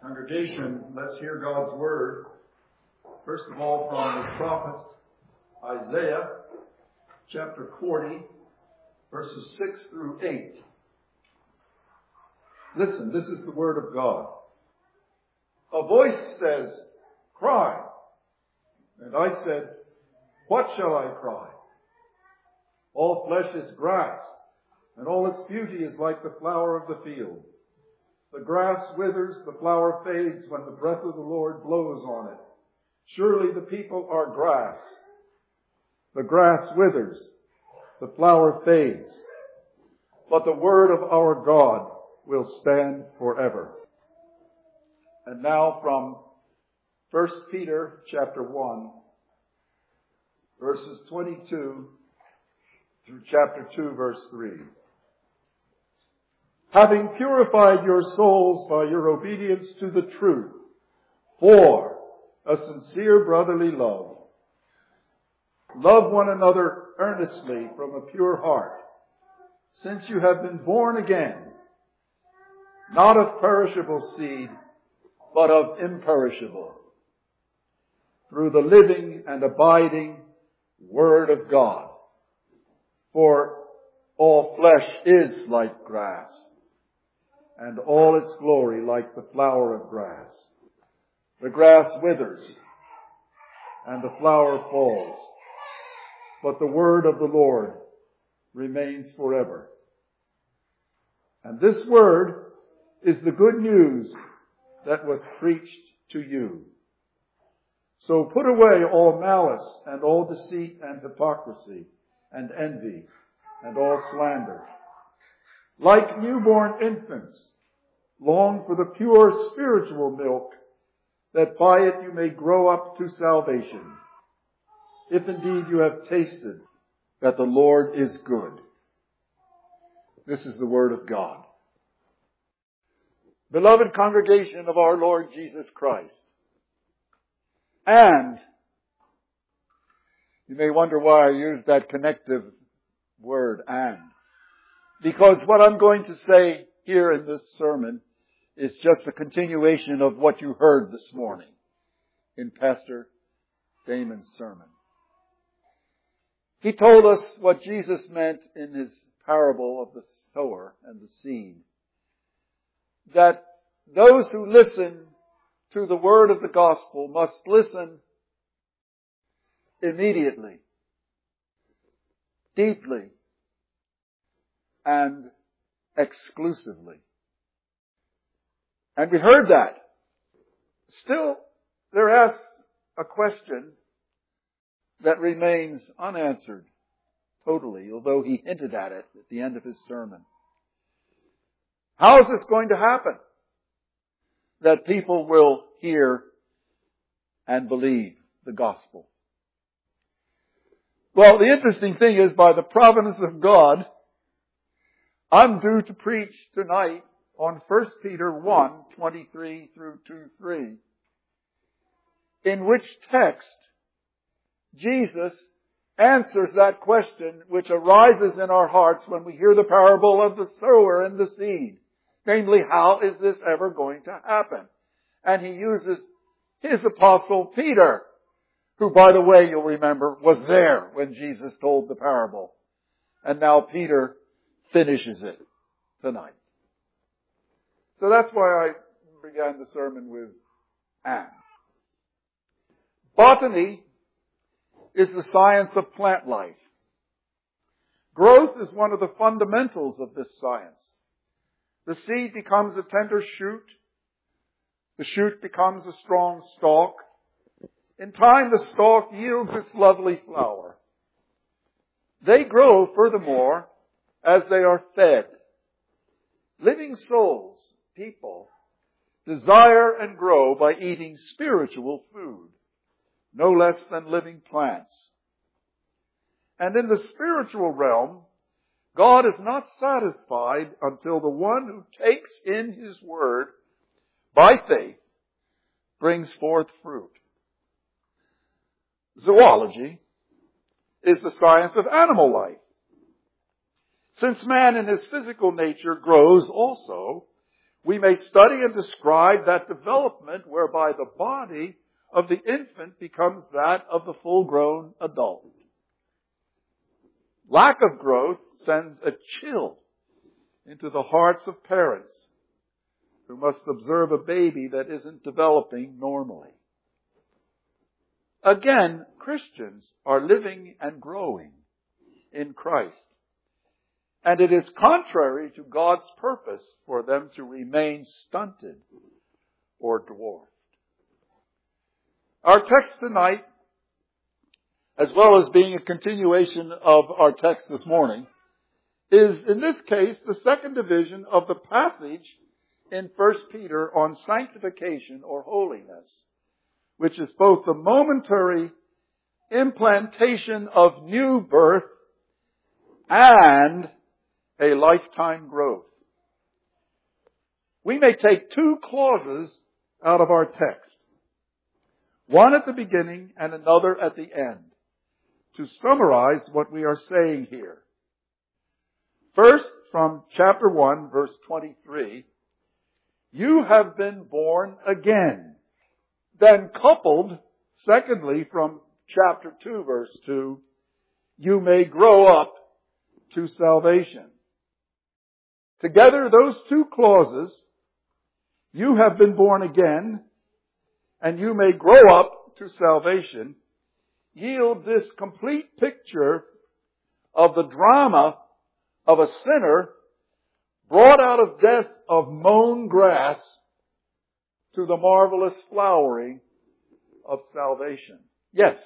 Congregation, let's hear God's Word. First of all, from the prophet Isaiah, chapter 40, verses 6 through 8. Listen, this is the Word of God. A voice says, "Cry." And I said, "What shall I cry?" All flesh is grass, and all its beauty is like the flower of the field. The grass withers, the flower fades when the breath of the Lord blows on it. Surely the people are grass. The grass withers, the flower fades, but the word of our God will stand forever. And now from 1 Peter chapter 1, verses 22 through chapter 2, verse 3. Having purified your souls by your obedience to the truth, for a sincere brotherly love, love one another earnestly from a pure heart, since you have been born again, not of perishable seed, but of imperishable, through the living and abiding Word of God. For all flesh is like grass, and all its glory like the flower of grass. The grass withers, and the flower falls, but the word of the Lord remains forever. And this word is the good news that was preached to you. So put away all malice and all deceit and hypocrisy and envy and all slander. Like newborn infants, long for the pure spiritual milk, that by it you may grow up to salvation, if indeed you have tasted that the Lord is good. This is the word of God. Beloved congregation of our Lord Jesus Christ, and you may wonder why I use that connective word, and. Because what I'm going to say here in this sermon is just a continuation of what you heard this morning in Pastor Damon's sermon. He told us what Jesus meant in his parable of the sower and the seed. That those who listen to the word of the gospel must listen immediately, deeply, and exclusively. And we heard that. Still, there asks a question that remains unanswered totally, although he hinted at it at the end of his sermon. How is this going to happen? That people will hear and believe the gospel. Well, the interesting thing is, by the providence of God, I'm due to preach tonight on 1 Peter 1, 23 through 2:3, in which text Jesus answers that question which arises in our hearts when we hear the parable of the sower and the seed. Namely, how is this ever going to happen? And he uses his apostle Peter, who, by the way, you'll remember, was there when Jesus told the parable. And now Peter finishes it tonight. So that's why I began the sermon with and. Botany is the science of plant life. Growth is one of the fundamentals of this science. The seed becomes a tender shoot. The shoot becomes a strong stalk. In time, the stalk yields its lovely flower. They grow, furthermore, as they are fed. Living souls, people, desire and grow by eating spiritual food, no less than living plants. And in the spiritual realm, God is not satisfied until the one who takes in His word by faith brings forth fruit. Zoology is the science of animal life. Since man in his physical nature grows also, we may study and describe that development whereby the body of the infant becomes that of the full-grown adult. Lack of growth sends a chill into the hearts of parents who must observe a baby that isn't developing normally. Again, Christians are living and growing in Christ. And it is contrary to God's purpose for them to remain stunted or dwarfed. Our text tonight, as well as being a continuation of our text this morning, is in this case the second division of the passage in 1 Peter on sanctification or holiness, which is both the momentary implantation of new birth and a lifetime growth. We may take two clauses out of our text, one at the beginning and another at the end, to summarize what we are saying here. First, from chapter 1, verse 23, you have been born again. Then coupled, secondly, from chapter 2, verse 2, you may grow up to salvation. Together, those two clauses, you have been born again, and you may grow up to salvation, yield this complete picture of the drama of a sinner brought out of death of mown grass to the marvelous flowering of salvation. Yes,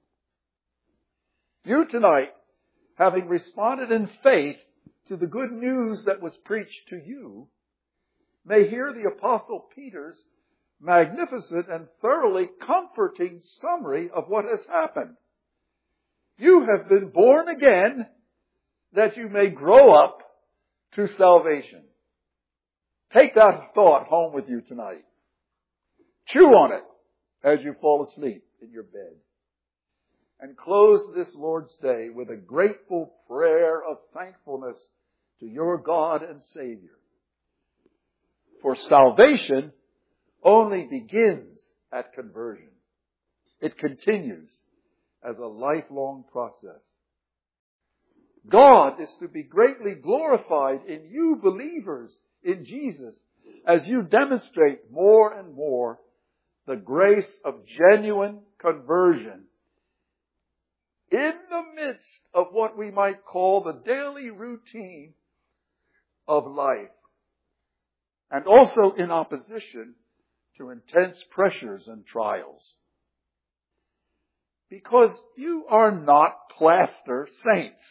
you tonight, having responded in faith to the good news that was preached to you, may hear the Apostle Peter's magnificent and thoroughly comforting summary of what has happened. You have been born again that you may grow up to salvation. Take that thought home with you tonight. Chew on it as you fall asleep in your bed. And close this Lord's Day with a grateful prayer of thankfulness to your God and Savior. For salvation only begins at conversion. It continues as a lifelong process. God is to be greatly glorified in you believers in Jesus as you demonstrate more and more the grace of genuine conversion in the midst of what we might call the daily routine of life, and also in opposition to intense pressures and trials. Because you are not plaster saints.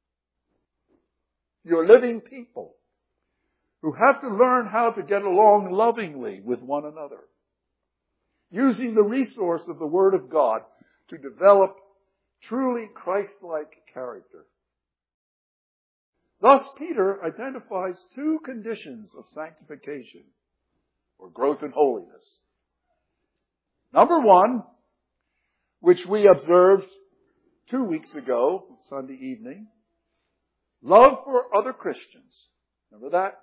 You're living people who have to learn how to get along lovingly with one another, using the resource of the Word of God to develop truly Christ-like character. Thus, Peter identifies two conditions of sanctification, or growth in holiness. Number one, which we observed 2 weeks ago, Sunday evening, love for other Christians. Remember that?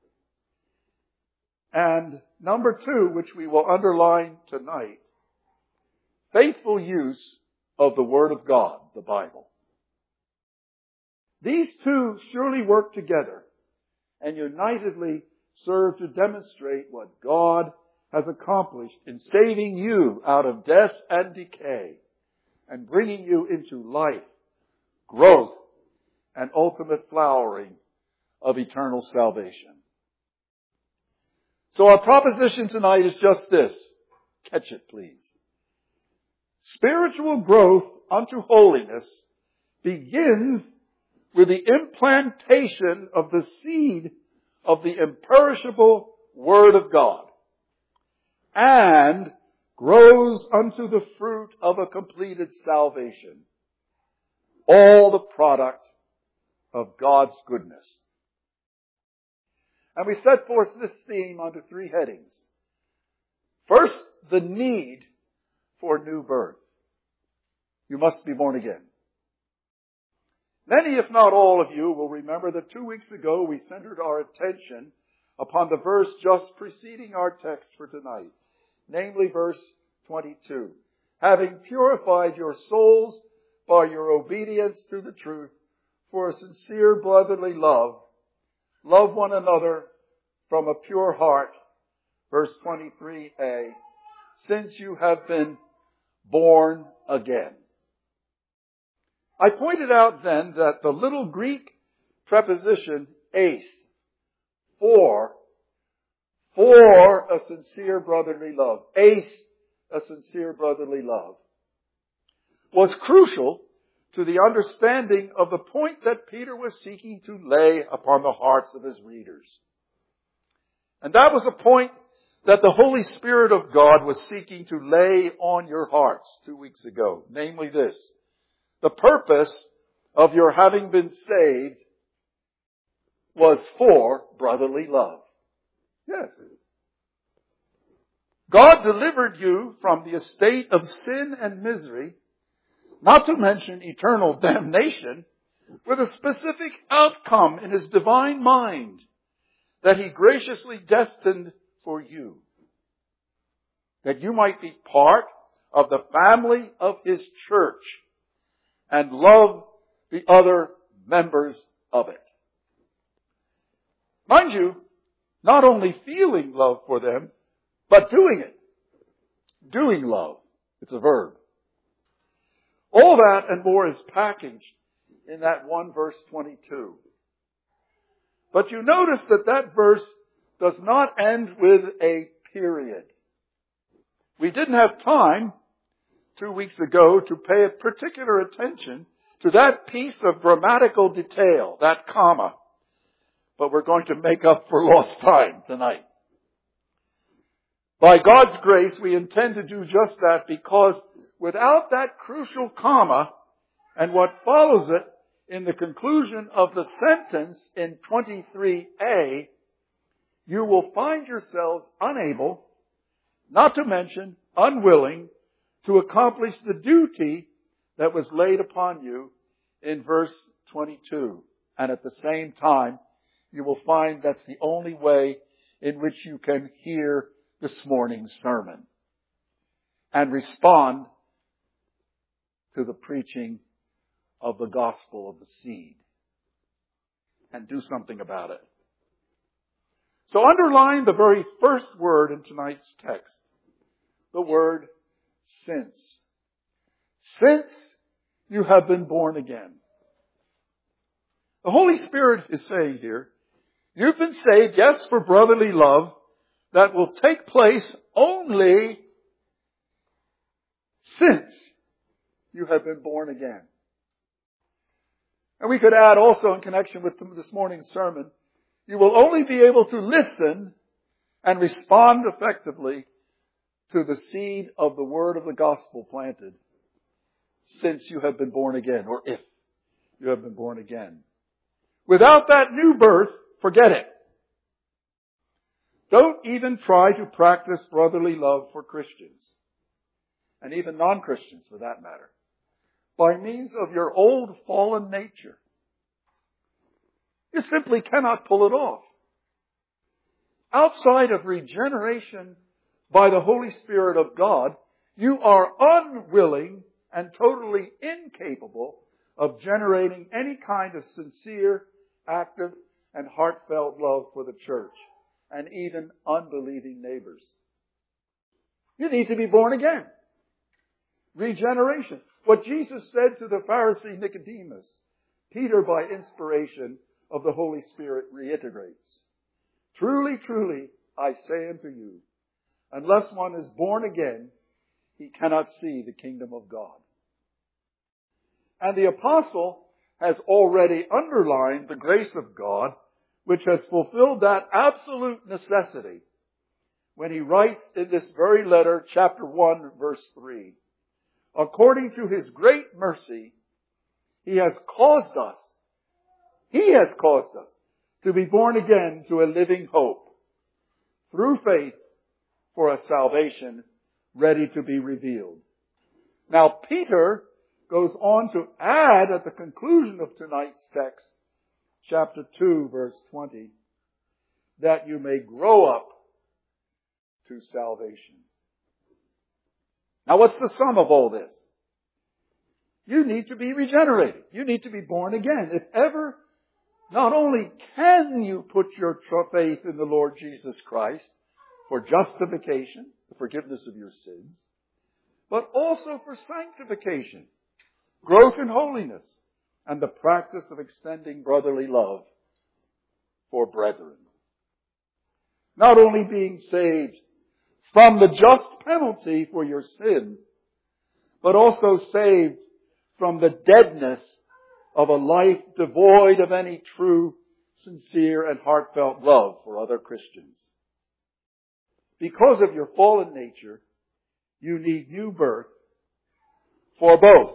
And number two, which we will underline tonight, faithful use of the Word of God, the Bible. These two surely work together and unitedly serve to demonstrate what God has accomplished in saving you out of death and decay and bringing you into life, growth, and ultimate flowering of eternal salvation. So our proposition tonight is just this. Catch it, please. Spiritual growth unto holiness begins with the implantation of the seed of the imperishable Word of God, and grows unto the fruit of a completed salvation, all the product of God's goodness. And we set forth this theme under three headings. First, the need for new birth. You must be born again. Many, if not all of you, will remember that 2 weeks ago we centered our attention upon the verse just preceding our text for tonight, namely verse 22. Having purified your souls by your obedience to the truth for a sincere brotherly love, love one another from a pure heart. Verse 23a, since you have been born again. I pointed out then that the little Greek preposition eis, for a sincere brotherly love, eis, a sincere brotherly love, was crucial to the understanding of the point that Peter was seeking to lay upon the hearts of his readers. And that was a point that the Holy Spirit of God was seeking to lay on your hearts 2 weeks ago. Namely this: the purpose of your having been saved was for brotherly love. Yes. God delivered you from the estate of sin and misery, not to mention eternal damnation, with a specific outcome in His divine mind that He graciously destined for you, that you might be part of the family of His church and love the other members of it. Mind you, not only feeling love for them, but doing it. Doing love. It's a verb. All that and more is packaged in that one verse 22. But you notice that that verse does not end with a period. We didn't have time 2 weeks ago to pay particular attention to that piece of grammatical detail, that comma. But we're going to make up for lost time tonight. By God's grace, we intend to do just that, because without that crucial comma and what follows it in the conclusion of the sentence in 23a, you will find yourselves unable, not to mention unwilling, to accomplish the duty that was laid upon you in verse 22. And at the same time, you will find that's the only way in which you can hear this morning's sermon and respond to the preaching of the gospel of the seed and do something about it. So underline the very first word in tonight's text, the word since. Since you have been born again. The Holy Spirit is saying here, you've been saved, yes, for brotherly love that will take place only since you have been born again. And we could add also in connection with this morning's sermon, you will only be able to listen and respond effectively to the seed of the word of the gospel planted since you have been born again, or if you have been born again. Without that new birth, forget it. Don't even try to practice brotherly love for Christians, and even non-Christians for that matter, by means of your old fallen nature. You simply cannot pull it off. Outside of regeneration by the Holy Spirit of God, you are unwilling and totally incapable of generating any kind of sincere, active, and heartfelt love for the church and even unbelieving neighbors. You need to be born again. Regeneration. What Jesus said to the Pharisee Nicodemus, Peter, by inspiration of the Holy Spirit, reiterates. Truly, truly, I say unto you, unless one is born again, he cannot see the kingdom of God. And the apostle has already underlined the grace of God, which has fulfilled that absolute necessity when he writes in this very letter, chapter 1, verse 3, according to His great mercy, He has caused us to be born again to a living hope through faith for a salvation ready to be revealed. Now, Peter goes on to add at the conclusion of tonight's text, chapter 2, verse 20, that you may grow up to salvation. Now what's the sum of all this? You need to be regenerated. You need to be born again. If ever, not only can you put your faith in the Lord Jesus Christ for justification, the forgiveness of your sins, but also for sanctification, growth in holiness, and the practice of extending brotherly love for brethren. Not only being saved from the just penalty for your sin, but also saved from the deadness of a life devoid of any true, sincere, and heartfelt love for other Christians. Because of your fallen nature, you need new birth for both.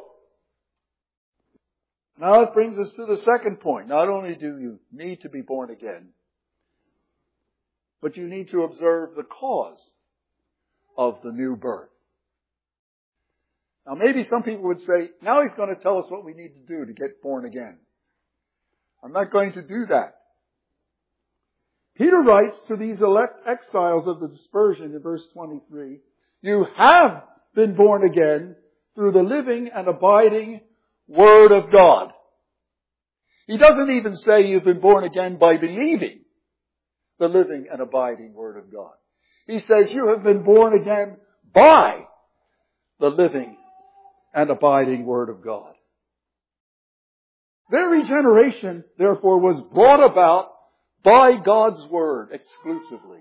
Now it brings us to the second point. Not only do you need to be born again, but you need to observe the cause of the new birth. Now maybe some people would say, now he's going to tell us what we need to do to get born again. I'm not going to do that. Peter writes to these elect exiles of the dispersion in verse 23, you have been born again through the living and abiding Word of God. He doesn't even say you've been born again by believing the living and abiding Word of God. He says you have been born again by the living and abiding Word of God. Their regeneration, therefore, was brought about by God's Word exclusively.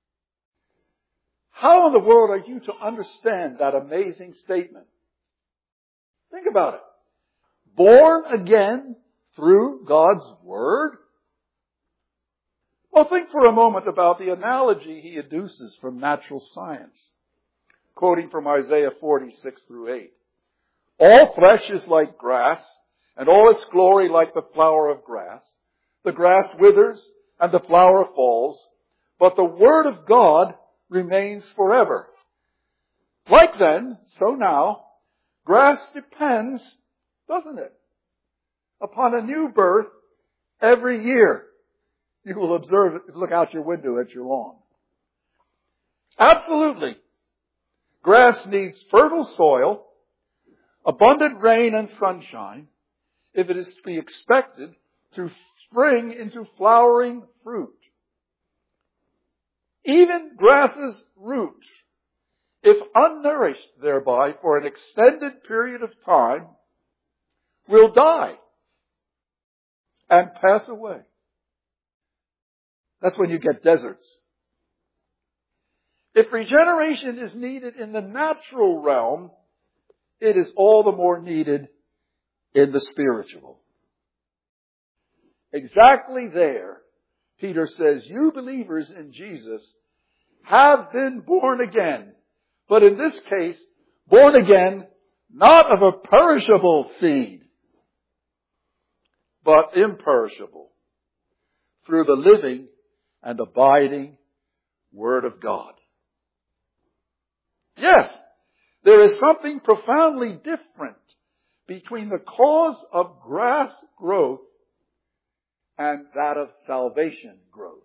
How in the world are you to understand that amazing statement? Think about it. Born again through God's Word? Well, think for a moment about the analogy he adduces from natural science, quoting from Isaiah 46 through 8. All flesh is like grass, and all its glory like the flower of grass. The grass withers, and the flower falls, but the Word of God remains forever. Like then, so now, grass depends, doesn't it, upon a new birth every year. You will observe it, look out your window at your lawn. Absolutely. Grass needs fertile soil, abundant rain and sunshine, if it is to be expected to spring into flowering fruit. Even grass's root, if unnourished thereby for an extended period of time, will die and pass away. That's when you get deserts. If regeneration is needed in the natural realm, it is all the more needed in the spiritual. Exactly there, Peter says, you believers in Jesus have been born again. But in this case, born again, not of a perishable seed, but imperishable, through the living and abiding Word of God. Yes, there is something profoundly different between the cause of grass growth and that of salvation growth.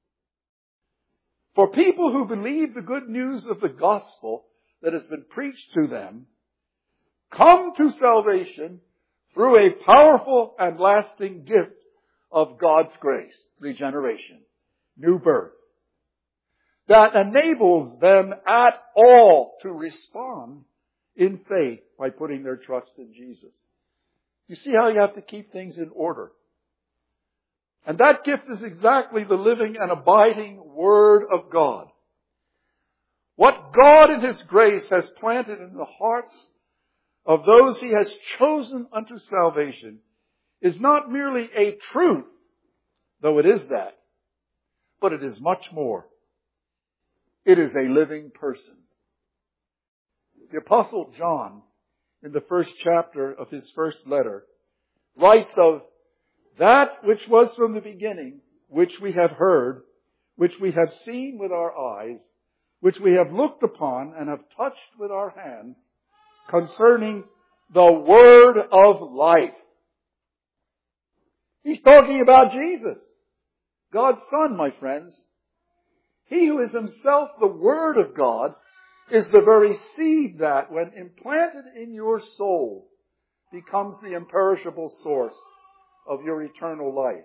For people who believe the good news of the gospel that has been preached to them, come to salvation through a powerful and lasting gift of God's grace, regeneration, new birth, that enables them at all to respond in faith by putting their trust in Jesus. You see how you have to keep things in order. And that gift is exactly the living and abiding Word of God. What God in His grace has planted in the hearts of those He has chosen unto salvation is not merely a truth, though it is that, but it is much more. It is a living person. The Apostle John, in the first chapter of his first letter, writes of that which was from the beginning, which we have heard, which we have seen with our eyes, which we have looked upon and have touched with our hands, concerning the Word of life. He's talking about Jesus. God's Son, my friends, He who is Himself the Word of God, is the very seed that, when implanted in your soul, becomes the imperishable source of your eternal life.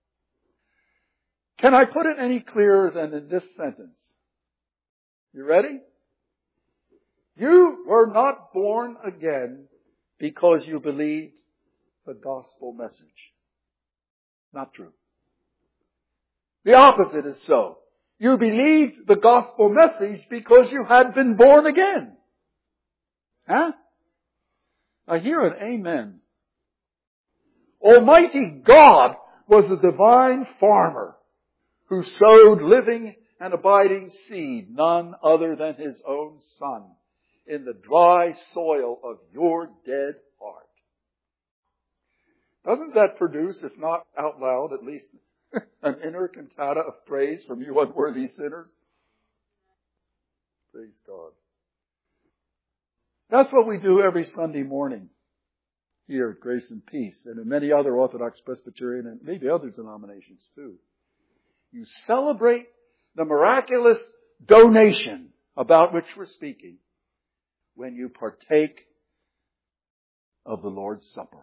Can I put it any clearer than in this sentence? You ready? You were not born again because you believed the gospel message. Not true. The opposite is so. You believed the gospel message because you had been born again. Huh? I hear an amen. Almighty God was a divine farmer who sowed living and abiding seed, none other than His own Son, in the dry soil of your dead heart. Doesn't that produce, if not out loud, at least an inner cantata of praise from you unworthy sinners? Praise God. That's what we do every Sunday morning here at Grace and Peace, and in many other Orthodox Presbyterian and maybe other denominations too. You celebrate the miraculous donation about which we're speaking when you partake of the Lord's Supper.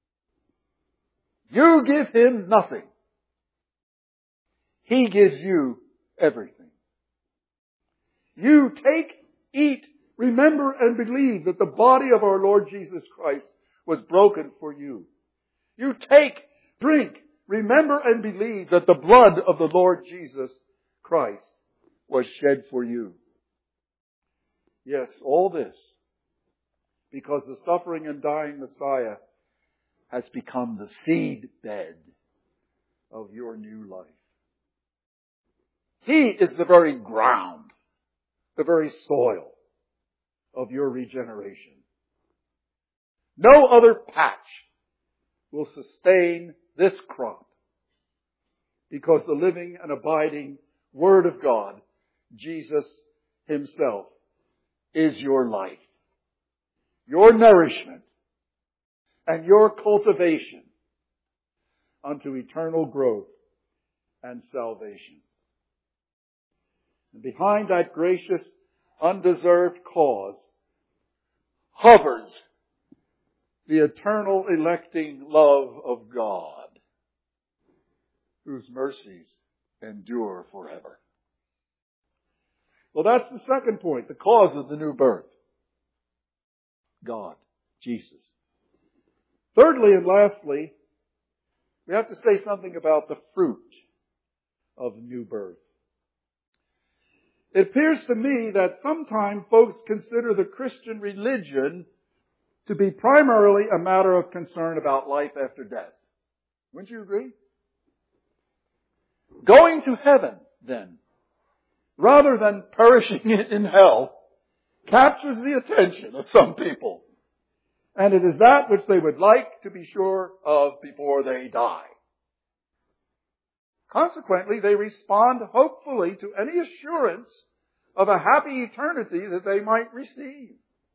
You give Him nothing. He gives you everything. You take, eat, remember, and believe that the body of our Lord Jesus Christ was broken for you. You take, drink, remember, and believe that the blood of the Lord Jesus Christ was shed for you. Yes, all this because the suffering and dying Messiah has become the seed bed of your new life. He is the very ground, the very soil of your regeneration. No other patch will sustain this crop because the living and abiding Word of God, Jesus Himself, is your life, your nourishment, and your cultivation unto eternal growth and salvation. And behind that gracious, undeserved cause hovers the eternal electing love of God, whose mercies endure forever. Well, that's the second point, the cause of the new birth. God, Jesus. Thirdly and lastly, we have to say something about the fruit of new birth. It appears to me that sometimes folks consider the Christian religion to be primarily a matter of concern about life after death. Wouldn't you agree? Going to heaven, then, rather than perishing in hell, captures the attention of some people. And it is that which they would like to be sure of before they die. Consequently, they respond hopefully to any assurance of a happy eternity that they might receive.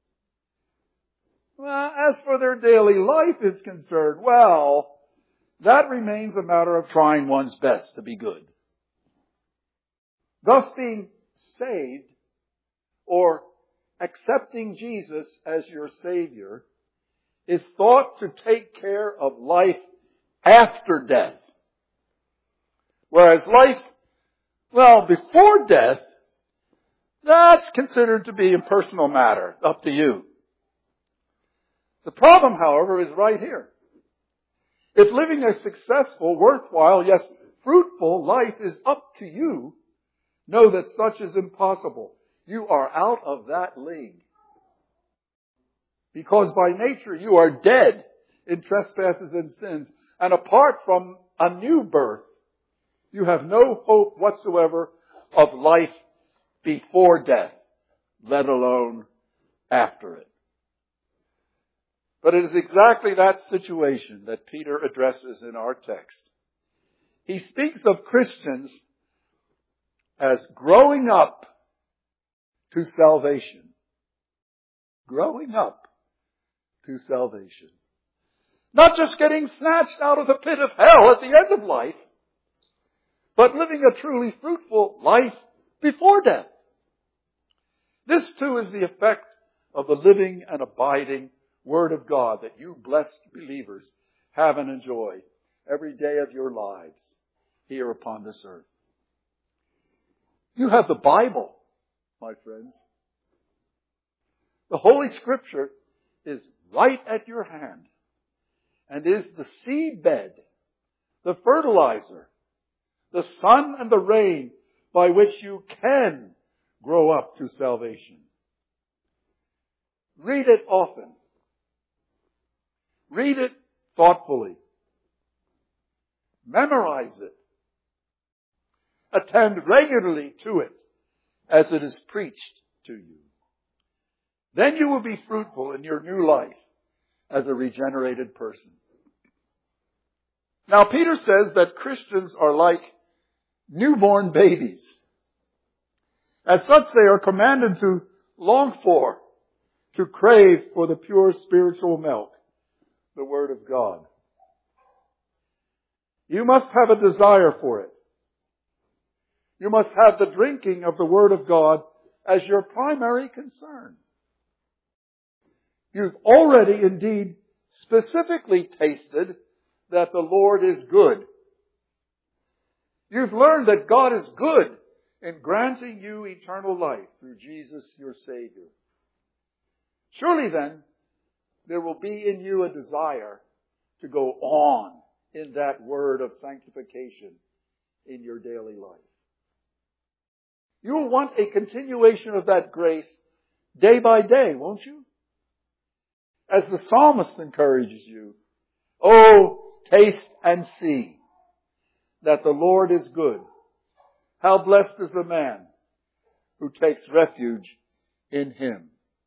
Well, as for their daily life is concerned, well, that remains a matter of trying one's best to be good. Thus, being saved or accepting Jesus as your Savior is thought to take care of life after death. Whereas life, well, before death, that's considered to be a personal matter, up to you. The problem, however, is right here. If living a successful, worthwhile, yes, fruitful life is up to you, know that such is impossible. You are out of that league. Because by nature you are dead in trespasses and sins. And apart from a new birth, you have no hope whatsoever of life before death, let alone after it. But it is exactly that situation that Peter addresses in our text. He speaks of Christians as growing up to salvation. Growing up to salvation. Not just getting snatched out of the pit of hell at the end of life, but living a truly fruitful life before death. This too is the effect of the living and abiding Word of God that you blessed believers have and enjoy every day of your lives here upon this earth. You have the Bible, my friends. The Holy Scripture is right at your hand and is the seedbed, the fertilizer, the sun and the rain by which you can grow up to salvation. Read it often. Read it thoughtfully. Memorize it. Attend regularly to it as it is preached to you. Then you will be fruitful in your new life as a regenerated person. Now, Peter says that Christians are like newborn babies. As such, they are commanded to long for, to crave for the pure spiritual milk, the Word of God. You must have a desire for it. You must have the drinking of the Word of God as your primary concern. You've already indeed specifically tasted that the Lord is good. You've learned that God is good in granting you eternal life through Jesus your Savior. Surely then, there will be in you a desire to go on in that word of sanctification in your daily life. You will want a continuation of that grace day by day, won't you? As the psalmist encourages you, "Oh, taste and see that the Lord is good. How blessed is the man who takes refuge in Him."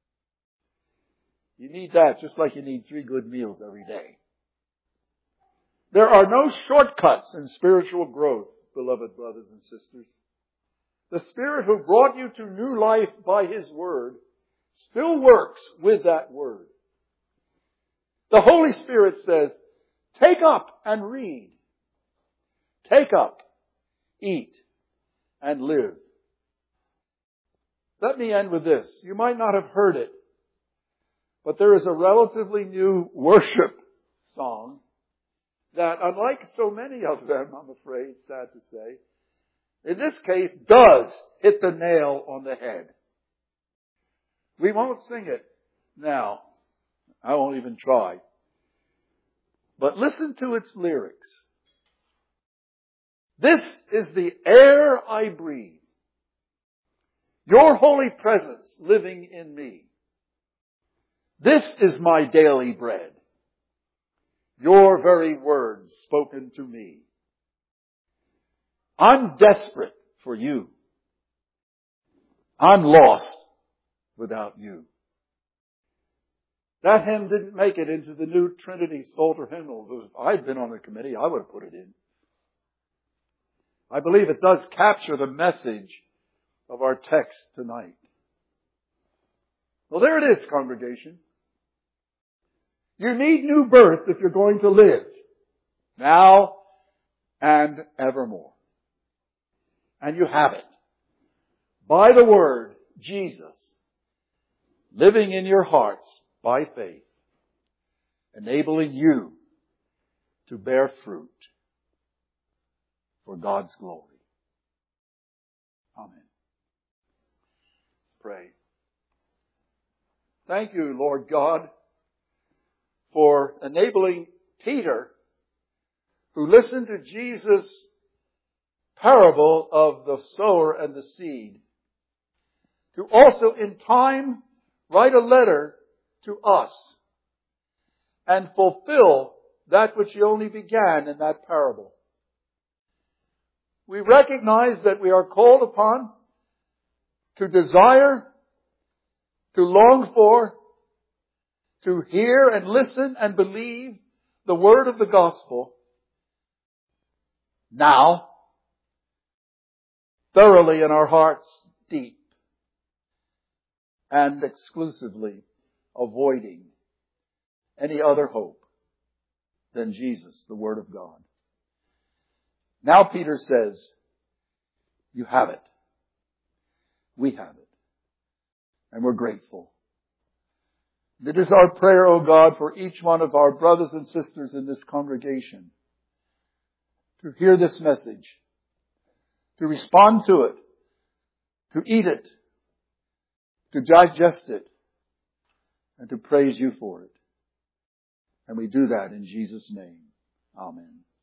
You need that just like you need 3 good meals every day. There are no shortcuts in spiritual growth, beloved brothers and sisters. The Spirit who brought you to new life by His Word still works with that Word. The Holy Spirit says, take up and read. Take up, eat, and live. Let me end with this. You might not have heard it, but there is a relatively new worship song that, unlike so many of them, I'm afraid, sad to say, in this case, does hit the nail on the head. We won't sing it now. I won't even try. But listen to its lyrics. This is the air I breathe. Your holy presence living in me. This is my daily bread. Your very words spoken to me. I'm desperate for you. I'm lost without you. That hymn didn't make it into the new Trinity Psalter hymnal. If I'd been on the committee, I would have put it in. I believe it does capture the message of our text tonight. Well, there it is, congregation. You need new birth if you're going to live now and evermore. And you have it by the Word, Jesus, living in your hearts by faith, enabling you to bear fruit for God's glory. Amen. Let's pray. Thank you, Lord God, for enabling Peter, who listened to Jesus' parable of the sower and the seed, to also in time write a letter to us and fulfill that which he only began in that parable. We recognize that we are called upon to desire, to long for, to hear and listen and believe the word of the gospel now, thoroughly in our hearts, deep, and exclusively avoiding any other hope than Jesus, the Word of God. Now Peter says, You have it. We have it. And we're grateful. It is our prayer, O God, for each one of our brothers and sisters in this congregation to hear this message, to respond to it, to eat it, to digest it, and to praise you for it. And we do that in Jesus' name. Amen.